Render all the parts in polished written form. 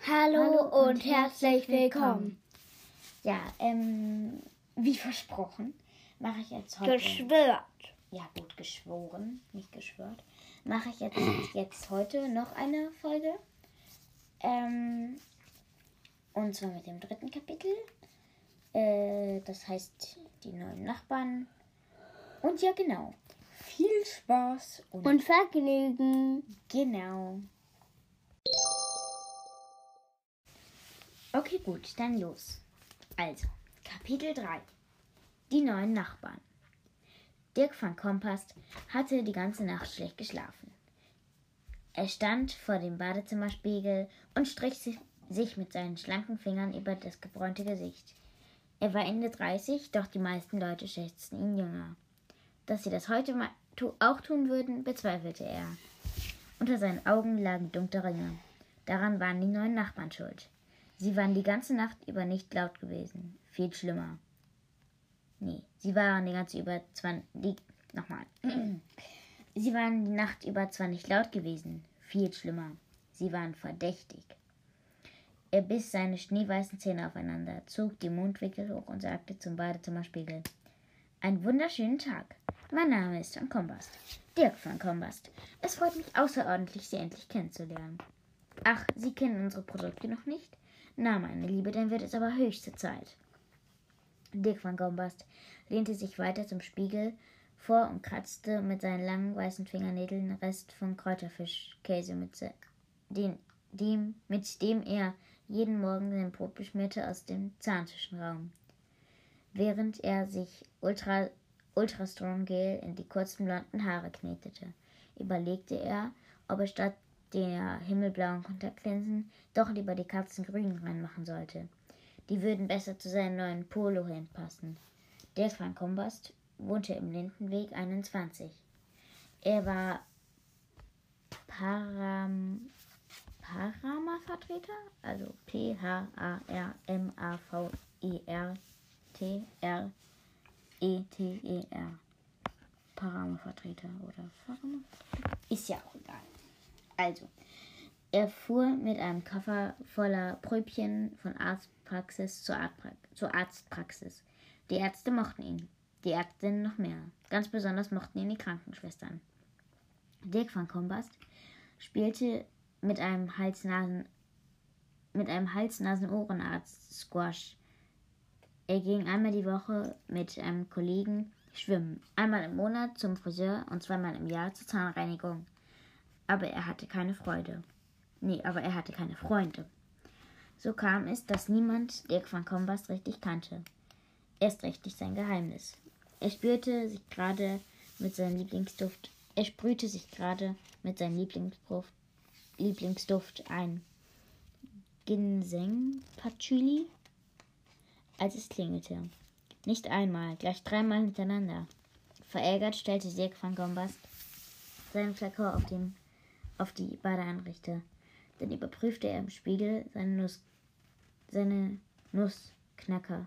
Hallo und herzlich willkommen. Ja, wie versprochen, mache ich jetzt heute... Geschwört. Ja gut, geschworen, nicht geschwört. Mache ich jetzt heute noch eine Folge. Und zwar mit dem 3. Kapitel. Das heißt, die neuen Nachbarn. Und ja, genau. Viel Spaß Und Vergnügen. Genau. Okay, gut, dann los. Also, Kapitel 3. Die neuen Nachbarn. Dirk van Kompast hatte die ganze Nacht schlecht geschlafen. Er stand vor dem Badezimmerspiegel und strich sich mit seinen schlanken Fingern über das gebräunte Gesicht. Er war Ende 30, doch die meisten Leute schätzten ihn jünger. Dass sie das heute auch tun würden, bezweifelte er. Unter seinen Augen lagen dunkle Ringe. Daran waren die neuen Nachbarn schuld. Sie waren die ganze Nacht über nicht laut gewesen. Viel schlimmer. Sie waren die Nacht über zwar nicht laut gewesen. Viel schlimmer. Sie waren verdächtig. Er biss seine schneeweißen Zähne aufeinander, zog die Mundwinkel hoch und sagte zum Badezimmerspiegel: Einen wunderschönen Tag. Mein Name ist van Kompast. Dirk van Kompast. Es freut mich außerordentlich, Sie endlich kennenzulernen. Ach, Sie kennen unsere Produkte noch nicht? Na, meine Liebe, dann wird es aber höchste Zeit. Dirk van Kompast lehnte sich weiter zum Spiegel vor und kratzte mit seinen langen weißen Fingernägeln den Rest von Kräuterfischkäse, mit dem er jeden Morgen sein Brot beschmierte, aus dem Zahnzwischenraum. Während er sich Ultra Strong Gel in die kurzen blonden Haare knetete, überlegte er, ob er statt der himmelblauen Kontaktlinsen doch lieber die Katzengrünen reinmachen sollte. Die würden besser zu seinem neuen Polohemd passen. Dirk van Kompast wohnte im Lindenweg 21. Er war Parama-Vertreter, also P-H-A-R-M-A-V-I-R-T-R-E-T-E-R. Parama-Vertreter oder Parama? Ist ja auch egal. Also, er fuhr mit einem Koffer voller Pröbchen von Arztpraxis zu Arztpraxis. Die Ärzte mochten ihn, die Ärztinnen noch mehr. Ganz besonders mochten ihn die Krankenschwestern. Dirk van Kompast spielte mit einem Hals-Nasen-Ohrenarzt Squash. Er ging einmal die Woche mit einem Kollegen schwimmen, einmal im Monat zum Friseur und zweimal im Jahr zur Zahnreinigung. Aber er hatte keine Freunde. So kam es, dass niemand Dirk van Kompast richtig kannte. Erst richtig sein Geheimnis. Er sprühte sich gerade mit seinem Lieblingsduft ein. Ginseng-Patchouli, als es klingelte. Nicht einmal, gleich 3-mal hintereinander. Verärgert stellte Dirk van Kompast seinen Flakon auf die Badeeinrichte. Dann überprüfte er im Spiegel seinen Nussknacker.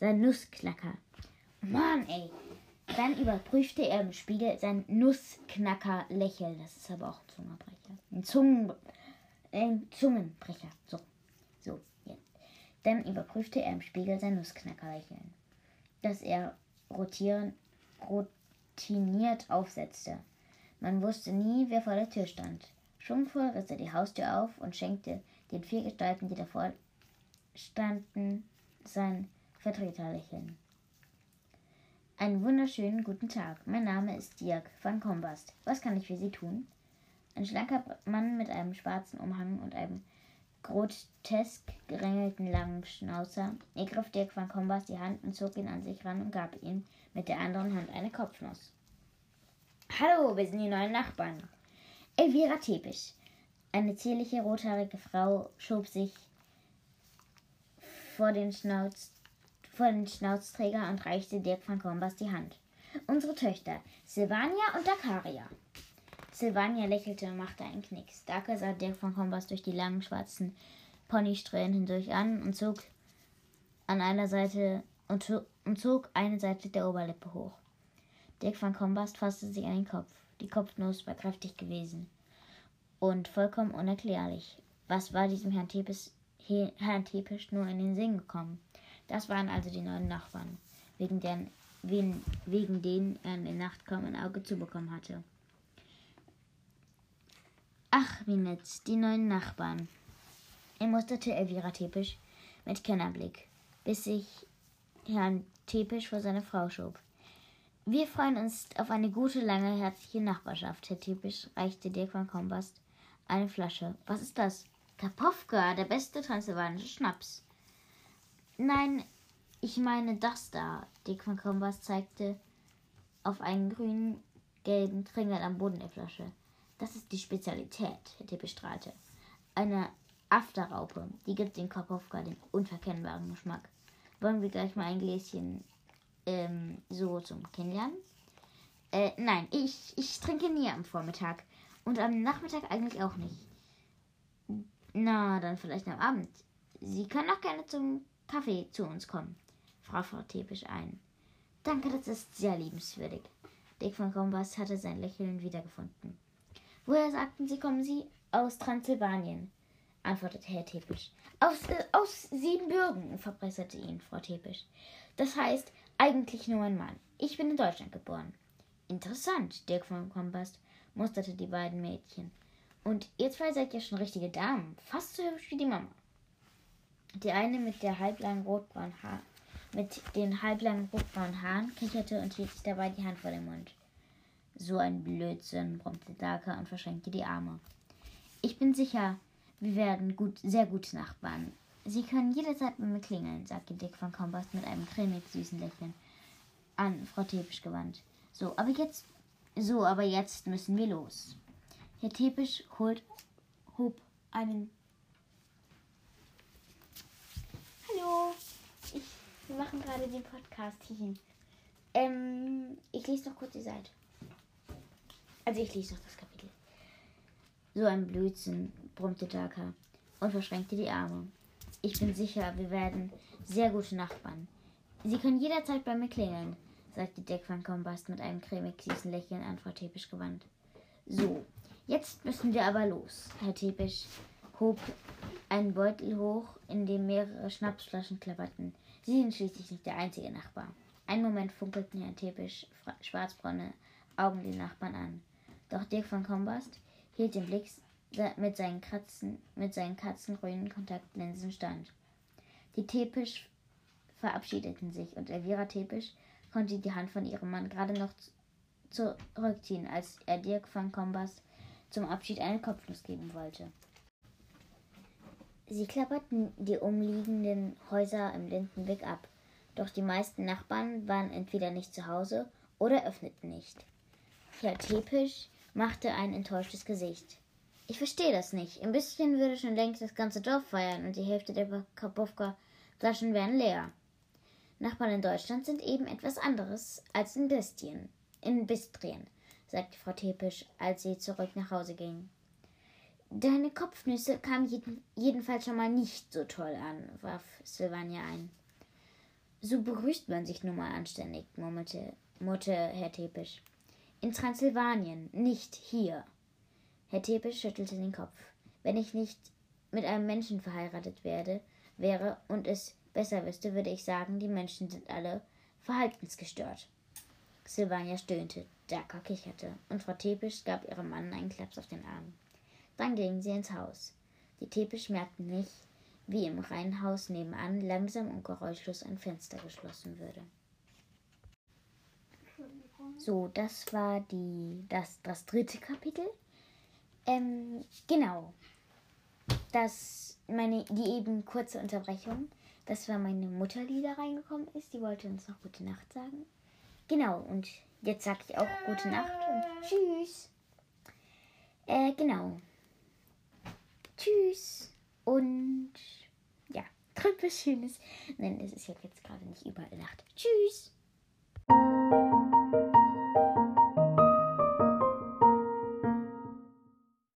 Mann, ey! Dann überprüfte er im Spiegel sein Nussknacker-Lächeln. Das ist aber auch ein Zungenbrecher. So, jetzt. Dann überprüfte er im Spiegel sein Nussknacker-Lächeln, das er routiniert aufsetzte. Man wusste nie, wer vor der Tür stand. Schwungvoll riss er die Haustür auf und schenkte den 4 Gestalten, die davor standen, sein Vertreterlächeln. Einen wunderschönen guten Tag. Mein Name ist Dirk van Kompast. Was kann ich für Sie tun? Ein schlanker Mann mit einem schwarzen Umhang und einem grotesk gerängelten langen Schnauzer ergriff Dirk van Kompast die Hand und zog ihn an sich ran und gab ihm mit der anderen Hand eine Kopfnuss. Hallo, wir sind die neuen Nachbarn. Elvira Tepisch. Eine zierliche, rothaarige Frau schob sich vor den Schnauzträger und reichte Dirk van Kompast die Hand. Unsere Töchter, Silvania und Dakaria. Silvania lächelte und machte einen Knicks. Daka sah Dirk van Kompast durch die langen schwarzen Ponysträhnen hindurch an und zog eine Seite der Oberlippe hoch. Dirk van Kompast fasste sich an den Kopf. Die Kopfnuss war kräftig gewesen und vollkommen unerklärlich. Was war diesem Herrn Tepisch Herrn Tepisch nur in den Sinn gekommen. Das waren also die neuen Nachbarn, wegen denen er in der Nacht kaum ein Auge zubekommen hatte. Ach, wie nett, die neuen Nachbarn. Er musterte Elvira Tepisch mit Kennerblick, bis sich Herrn Tepisch vor seine Frau schob. Wir freuen uns auf eine gute, lange, herzliche Nachbarschaft. Herr Tepisch reichte Dirk van Kombast eine Flasche. Was ist das? Karpowka, der beste transsilvanische Schnaps. Nein, ich meine das da. Dirk van Kombast zeigte auf einen grün-gelben Kringel am Boden der Flasche. Das ist die Spezialität, Herr Tepisch strahlte. Eine Afterraupe, die gibt dem Karpowka den unverkennbaren Geschmack. Wollen wir gleich mal ein Gläschen so zum Kennenlernen? Nein, ich trinke nie am Vormittag und am Nachmittag eigentlich auch nicht. Na, dann vielleicht am Abend. Sie können auch gerne zum Kaffee zu uns kommen, Frau Tepisch ein. Danke, das ist sehr liebenswürdig. Dirk van Kombast hatte sein Lächeln wiedergefunden. Woher sagten Sie, kommen Sie? Aus Transsilvanien, antwortete Herr Tepisch. Aus Siebenbürgen, verbesserte ihn Frau Tepisch. Das heißt, eigentlich nur ein Mann. Ich bin in Deutschland geboren. Interessant, Dirk van Kombast musterte die beiden Mädchen. Und ihr zwei seid ja schon richtige Damen, fast so hübsch wie die Mama. Die eine mit den halblangen rotbraunen Haaren kicherte und hielt sich dabei die Hand vor den Mund. So ein Blödsinn, brummte Daka und verschränkte die Arme. Ich bin sicher, wir werden sehr gute Nachbarn. Sie können jederzeit bei mir klingeln, sagte Dirk van Kombast mit einem cremig süßen Lächeln an Frau Tepisch gewandt. So, aber jetzt müssen wir los. Herr Tepisch hob einen... Hallo, wir machen gerade den Podcast hier. Ich lese noch kurz die Seite. Also ich lese noch das Kapitel. So ein Blödsinn, brummte Daka und verschränkte die Arme. Ich bin sicher, wir werden sehr gute Nachbarn. Sie können jederzeit bei mir klingeln, sagte Dirk van Kombast mit einem cremig süßen Lächeln an Frau Tepisch gewandt. So, jetzt müssen wir aber los. Herr Tepisch hob einen Beutel hoch, in dem mehrere Schnapsflaschen klapperten. Sie sind schließlich nicht der einzige Nachbar. Einen Moment funkelten Herrn Tepisch schwarzbraune Augen den Nachbarn an. Doch Dirk van Kombast hielt den Blick mit seinen katzengrünen Kontaktlinsen stand. Die Tepisch verabschiedeten sich und Elvira Tepisch konnte die Hand von ihrem Mann gerade noch zurückziehen, als er Dirk van Kombast zum Abschied einen Kopfnuss geben wollte. Sie klapperten die umliegenden Häuser im Lindenweg ab, doch die meisten Nachbarn waren entweder nicht zu Hause oder öffneten nicht. Herr Tepisch machte ein enttäuschtes Gesicht. Ich verstehe das nicht. Im bisschen würde schon längst das ganze Dorf feiern und die Hälfte der Karpowka-Flaschen wären leer. Nachbarn in Deutschland sind eben etwas anderes als in Bistrien, sagte Frau Tepisch, als sie zurück nach Hause ging. Deine Kopfnüsse kamen jedenfalls schon mal nicht so toll an, warf Silvania ein. So begrüßt man sich nun mal anständig, murmelte Herr Tepisch. In Transsilvanien, nicht hier. Herr Tepisch schüttelte den Kopf. Wenn ich nicht mit einem Menschen verheiratet wäre und es besser wüsste, würde ich sagen, die Menschen sind alle verhaltensgestört. Silvania stöhnte, Daka kicherte und Frau Tepisch gab ihrem Mann einen Klaps auf den Arm. Dann gingen sie ins Haus. Die Tepisch merkten nicht, wie im Reihenhaus nebenan langsam und geräuschlos ein Fenster geschlossen würde. So, das war das dritte Kapitel. Genau. Die eben kurze Unterbrechung. Das war meine Mutter, die da reingekommen ist. Die wollte uns noch gute Nacht sagen. Genau, und jetzt sage ich auch gute Nacht und tschüss. Genau. Tschüss. Und ja, träumt was Schönes. Nein, es ist ja jetzt gerade nicht überall Nacht. Tschüss.